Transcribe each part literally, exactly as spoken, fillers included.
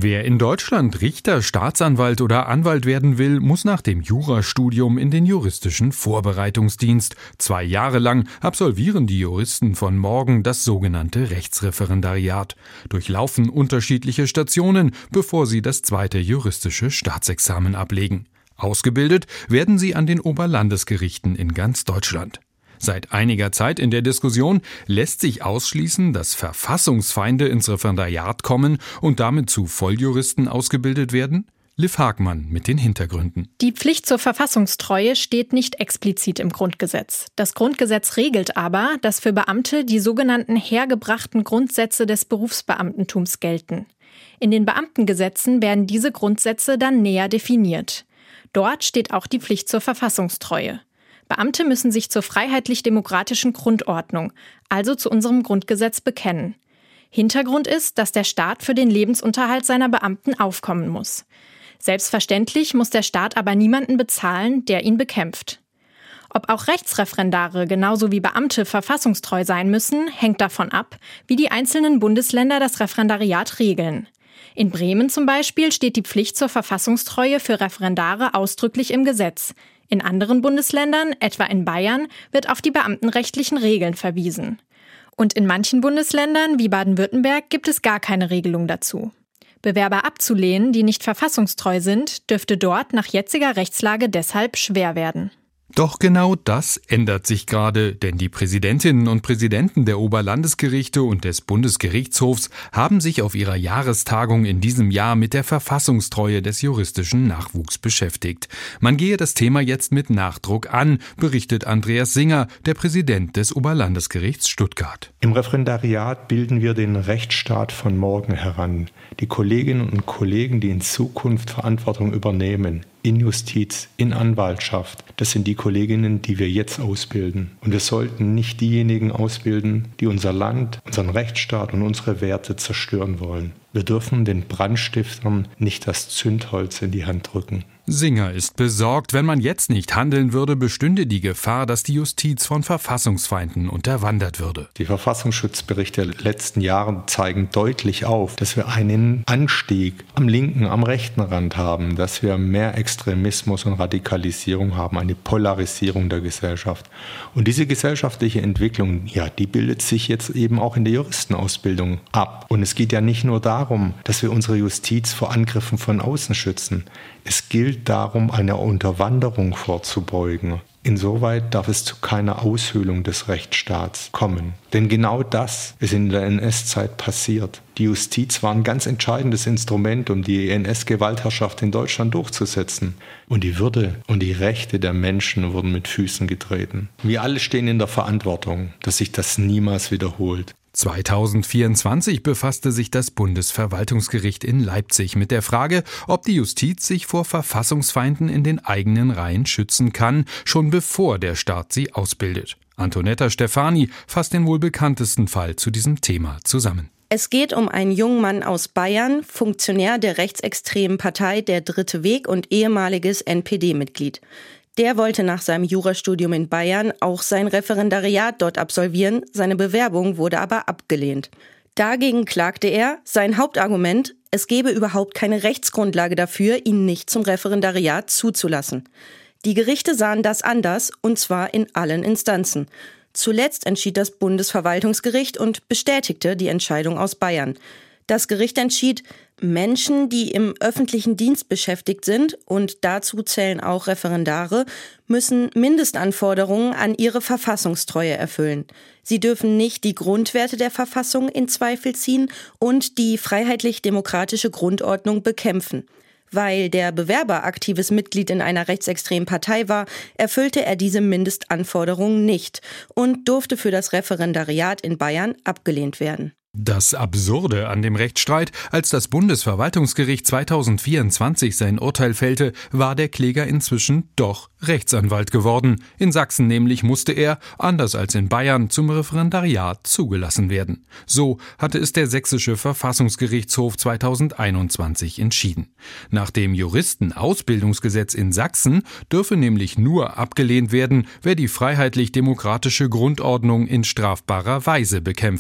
Wer in Deutschland Richter, Staatsanwalt oder Anwalt werden will, muss nach dem Jurastudium in den juristischen Vorbereitungsdienst. Zwei Jahre lang absolvieren die Juristen von morgen das sogenannte Rechtsreferendariat, durchlaufen unterschiedliche Stationen, bevor sie das zweite juristische Staatsexamen ablegen. Ausgebildet werden sie an den Oberlandesgerichten in ganz Deutschland. Seit einiger Zeit in der Diskussion, lässt sich ausschließen, dass Verfassungsfeinde ins Referendariat kommen und damit zu Volljuristen ausgebildet werden? Liv Hagmann mit den Hintergründen. Die Pflicht zur Verfassungstreue steht nicht explizit im Grundgesetz. Das Grundgesetz regelt aber, dass für Beamte die sogenannten hergebrachten Grundsätze des Berufsbeamtentums gelten. In den Beamtengesetzen werden diese Grundsätze dann näher definiert. Dort steht auch die Pflicht zur Verfassungstreue. Beamte müssen sich zur freiheitlich-demokratischen Grundordnung, also zu unserem Grundgesetz, bekennen. Hintergrund ist, dass der Staat für den Lebensunterhalt seiner Beamten aufkommen muss. Selbstverständlich muss der Staat aber niemanden bezahlen, der ihn bekämpft. Ob auch Rechtsreferendare genauso wie Beamte verfassungstreu sein müssen, hängt davon ab, wie die einzelnen Bundesländer das Referendariat regeln. In Bremen zum Beispiel steht die Pflicht zur Verfassungstreue für Referendare ausdrücklich im Gesetz. In anderen Bundesländern, etwa in Bayern, wird auf die beamtenrechtlichen Regeln verwiesen. Und in manchen Bundesländern, wie Baden-Württemberg, gibt es gar keine Regelung dazu. Bewerber abzulehnen, die nicht verfassungstreu sind, dürfte dort nach jetziger Rechtslage deshalb schwer werden. Doch genau das ändert sich gerade, denn die Präsidentinnen und Präsidenten der Oberlandesgerichte und des Bundesgerichtshofs haben sich auf ihrer Jahrestagung in diesem Jahr mit der Verfassungstreue des juristischen Nachwuchs beschäftigt. Man gehe das Thema jetzt mit Nachdruck an, berichtet Andreas Singer, der Präsident des Oberlandesgerichts Stuttgart. Im Referendariat bilden wir den Rechtsstaat von morgen heran. Die Kolleginnen und Kollegen, die in Zukunft Verantwortung übernehmen, in Justiz, in Anwaltschaft. Das sind die Kolleginnen, die wir jetzt ausbilden. Und wir sollten nicht diejenigen ausbilden, die unser Land, unseren Rechtsstaat und unsere Werte zerstören wollen. Wir dürfen den Brandstiftern nicht das Zündholz in die Hand drücken. Singer ist besorgt, wenn man jetzt nicht handeln würde, bestünde die Gefahr, dass die Justiz von Verfassungsfeinden unterwandert würde. Die Verfassungsschutzberichte der letzten Jahre zeigen deutlich auf, dass wir einen Anstieg am linken, am rechten Rand haben, dass wir mehr Extremismus und Radikalisierung haben, eine Polarisierung der Gesellschaft. Und diese gesellschaftliche Entwicklung, ja, die bildet sich jetzt eben auch in der Juristenausbildung ab. Und es geht ja nicht nur darum, dass wir unsere Justiz vor Angriffen von außen schützen. Es gilt darum, einer Unterwanderung vorzubeugen. Insoweit darf es zu keiner Aushöhlung des Rechtsstaats kommen. Denn genau das ist in der N S-Zeit passiert. Die Justiz war ein ganz entscheidendes Instrument, um die N S-Gewaltherrschaft in Deutschland durchzusetzen. Und die Würde und die Rechte der Menschen wurden mit Füßen getreten. Wir alle stehen in der Verantwortung, dass sich das niemals wiederholt. zweitausendvierundzwanzig befasste sich das Bundesverwaltungsgericht in Leipzig mit der Frage, ob die Justiz sich vor Verfassungsfeinden in den eigenen Reihen schützen kann, schon bevor der Staat sie ausbildet. Antonetta Stefani fasst den wohl bekanntesten Fall zu diesem Thema zusammen. Es geht um einen jungen Mann aus Bayern, Funktionär der rechtsextremen Partei Der Dritte Weg und ehemaliges N P D-Mitglied. Der wollte nach seinem Jurastudium in Bayern auch sein Referendariat dort absolvieren, seine Bewerbung wurde aber abgelehnt. Dagegen klagte er, sein Hauptargument, es gebe überhaupt keine Rechtsgrundlage dafür, ihn nicht zum Referendariat zuzulassen. Die Gerichte sahen das anders, und zwar in allen Instanzen. Zuletzt entschied das Bundesverwaltungsgericht und bestätigte die Entscheidung aus Bayern. Das Gericht entschied, Menschen, die im öffentlichen Dienst beschäftigt sind, und dazu zählen auch Referendare, müssen Mindestanforderungen an ihre Verfassungstreue erfüllen. Sie dürfen nicht die Grundwerte der Verfassung in Zweifel ziehen und die freiheitlich-demokratische Grundordnung bekämpfen. Weil der Bewerber aktives Mitglied in einer rechtsextremen Partei war, erfüllte er diese Mindestanforderungen nicht und durfte für das Referendariat in Bayern abgelehnt werden. Das Absurde an dem Rechtsstreit, als das Bundesverwaltungsgericht zweitausendvierundzwanzig sein Urteil fällte, war der Kläger inzwischen doch Rechtsanwalt geworden. In Sachsen nämlich musste er, anders als in Bayern, zum Referendariat zugelassen werden. So hatte es der sächsische Verfassungsgerichtshof zweitausendeinundzwanzig entschieden. Nach dem Juristenausbildungsgesetz in Sachsen dürfe nämlich nur abgelehnt werden, wer die freiheitlich-demokratische Grundordnung in strafbarer Weise bekämpfe.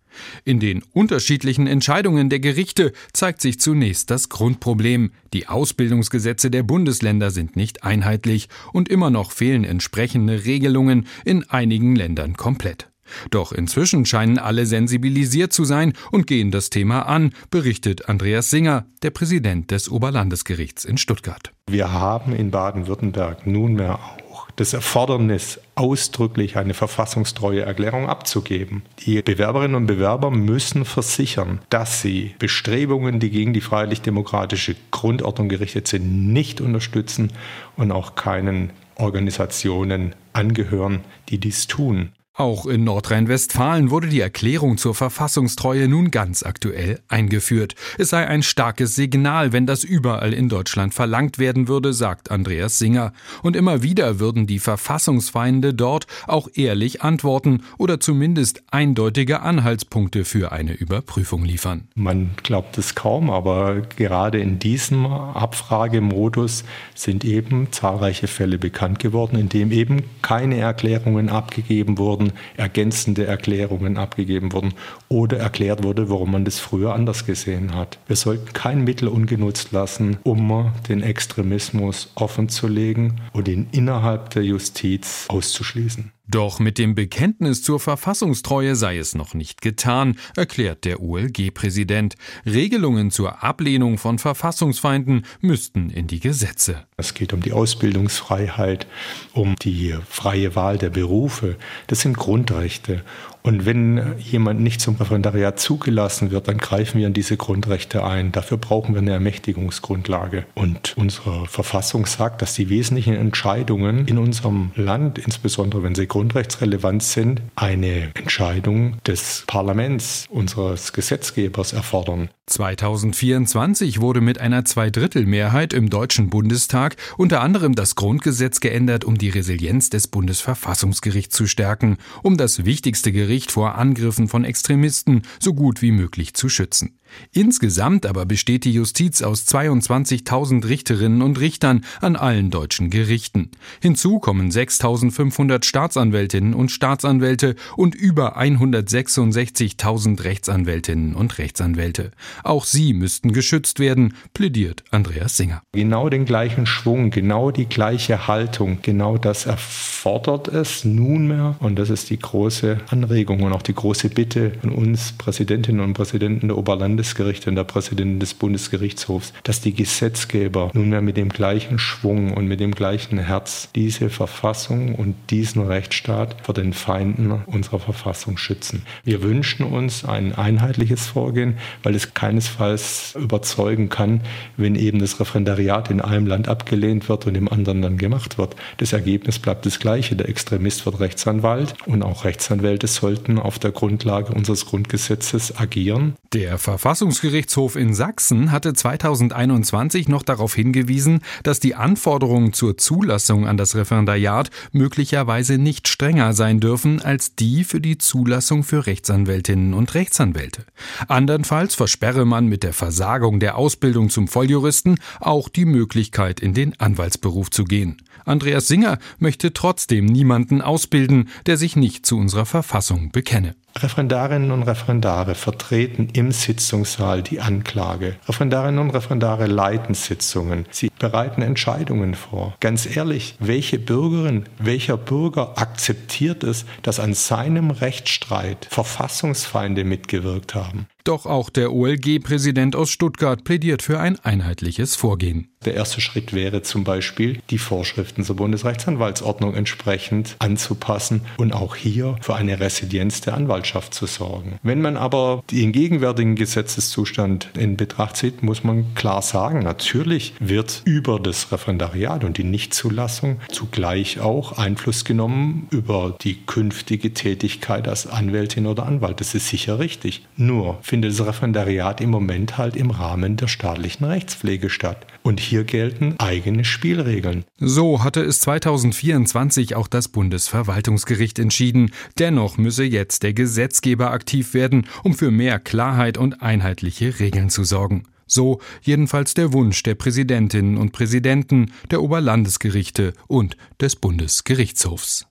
In den unterschiedlichen Entscheidungen der Gerichte zeigt sich zunächst das Grundproblem. Die Ausbildungsgesetze der Bundesländer sind nicht einheitlich und immer noch fehlen entsprechende Regelungen in einigen Ländern komplett. Doch inzwischen scheinen alle sensibilisiert zu sein und gehen das Thema an, berichtet Andreas Singer, der Präsident des Oberlandesgerichts in Stuttgart. Wir haben in Baden-Württemberg nunmehr auch das Erfordernis, ausdrücklich eine verfassungstreue Erklärung abzugeben. Die Bewerberinnen und Bewerber müssen versichern, dass sie Bestrebungen, die gegen die freiheitlich-demokratische Grundordnung gerichtet sind, nicht unterstützen und auch keinen Organisationen angehören, die dies tun. Auch in Nordrhein-Westfalen wurde die Erklärung zur Verfassungstreue nun ganz aktuell eingeführt. Es sei ein starkes Signal, wenn das überall in Deutschland verlangt werden würde, sagt Andreas Singer. Und immer wieder würden die Verfassungsfeinde dort auch ehrlich antworten oder zumindest eindeutige Anhaltspunkte für eine Überprüfung liefern. Man glaubt es kaum, aber gerade in diesem Abfragemodus sind eben zahlreiche Fälle bekannt geworden, in dem eben keine Erklärungen abgegeben wurden, ergänzende Erklärungen abgegeben wurden oder erklärt wurde, warum man das früher anders gesehen hat. Wir sollten kein Mittel ungenutzt lassen, um den Extremismus offenzulegen und ihn innerhalb der Justiz auszuschließen. Doch mit dem Bekenntnis zur Verfassungstreue sei es noch nicht getan, erklärt der O L G-Präsident. Regelungen zur Ablehnung von Verfassungsfeinden müssten in die Gesetze. Es geht um die Ausbildungsfreiheit, um die freie Wahl der Berufe. Das sind Grundrechte. Und wenn jemand nicht zum Referendariat zugelassen wird, dann greifen wir in diese Grundrechte ein. Dafür brauchen wir eine Ermächtigungsgrundlage. Und unsere Verfassung sagt, dass die wesentlichen Entscheidungen in unserem Land, insbesondere wenn sie grundrechtsrelevant sind, eine Entscheidung des Parlaments, unseres Gesetzgebers erfordern. zweitausendvierundzwanzig wurde mit einer Zweidrittelmehrheit im Deutschen Bundestag unter anderem das Grundgesetz geändert, um die Resilienz des Bundesverfassungsgerichts zu stärken, um das wichtigste Gericht vor Angriffen von Extremisten so gut wie möglich zu schützen. Insgesamt aber besteht die Justiz aus zweiundzwanzigtausend Richterinnen und Richtern an allen deutschen Gerichten. Hinzu kommen sechstausendfünfhundert Staatsanwältinnen und Staatsanwälte und über hundertsechsundsechzigtausend Rechtsanwältinnen und Rechtsanwälte. Auch sie müssten geschützt werden, plädiert Andreas Singer. Genau den gleichen Schwung, genau die gleiche Haltung, genau das erfordert es nunmehr. Und das ist die große Anregung und auch die große Bitte von uns Präsidentinnen und Präsidenten der Oberlandesgerichte und der Präsidentin des Bundesgerichtshofs, dass die Gesetzgeber nunmehr mit dem gleichen Schwung und mit dem gleichen Herz diese Verfassung und diesen Rechtsstaat vor den Feinden unserer Verfassung schützen. Wir wünschen uns ein einheitliches Vorgehen, weil es keinesfalls überzeugen kann, wenn eben das Referendariat in einem Land abgelehnt wird und im anderen dann gemacht wird. Das Ergebnis bleibt das gleiche. Der Extremist wird Rechtsanwalt und auch Rechtsanwälte sollten auf der Grundlage unseres Grundgesetzes agieren. Der Verfassungsgerichtshof in Sachsen hatte zweitausendeinundzwanzig noch darauf hingewiesen, dass die Anforderungen zur Zulassung an das Referendariat möglicherweise nicht strenger sein dürfen als die für die Zulassung für Rechtsanwältinnen und Rechtsanwälte. Andernfalls versperre man mit der Versagung der Ausbildung zum Volljuristen auch die Möglichkeit, in den Anwaltsberuf zu gehen. Andreas Singer möchte trotzdem niemanden ausbilden, der sich nicht zu unserer Verfassung bekenne. Referendarinnen und Referendare vertreten im Sitzungssaal die Anklage. Referendarinnen und Referendare leiten Sitzungen. Sie bereiten Entscheidungen vor. Ganz ehrlich, welche Bürgerin, welcher Bürger akzeptiert es, dass an seinem Rechtsstreit Verfassungsfeinde mitgewirkt haben? Doch auch der O L G-Präsident aus Stuttgart plädiert für ein einheitliches Vorgehen. Der erste Schritt wäre zum Beispiel, die Vorschriften zur Bundesrechtsanwaltsordnung entsprechend anzupassen und auch hier für eine Resilienz der Anwaltschaft zu sorgen. Wenn man aber den gegenwärtigen Gesetzeszustand in Betracht zieht, muss man klar sagen, natürlich wird über das Referendariat und die Nichtzulassung zugleich auch Einfluss genommen über die künftige Tätigkeit als Anwältin oder Anwalt. Das ist sicher richtig. Nur findet das Referendariat im Moment halt im Rahmen der staatlichen Rechtspflege statt. Und hier gelten eigene Spielregeln. So hatte es zweitausendvierundzwanzig auch das Bundesverwaltungsgericht entschieden. Dennoch müsse jetzt der Gesetzgeber aktiv werden, um für mehr Klarheit und einheitliche Regeln zu sorgen. So jedenfalls der Wunsch der Präsidentinnen und Präsidenten, der Oberlandesgerichte und des Bundesgerichtshofs.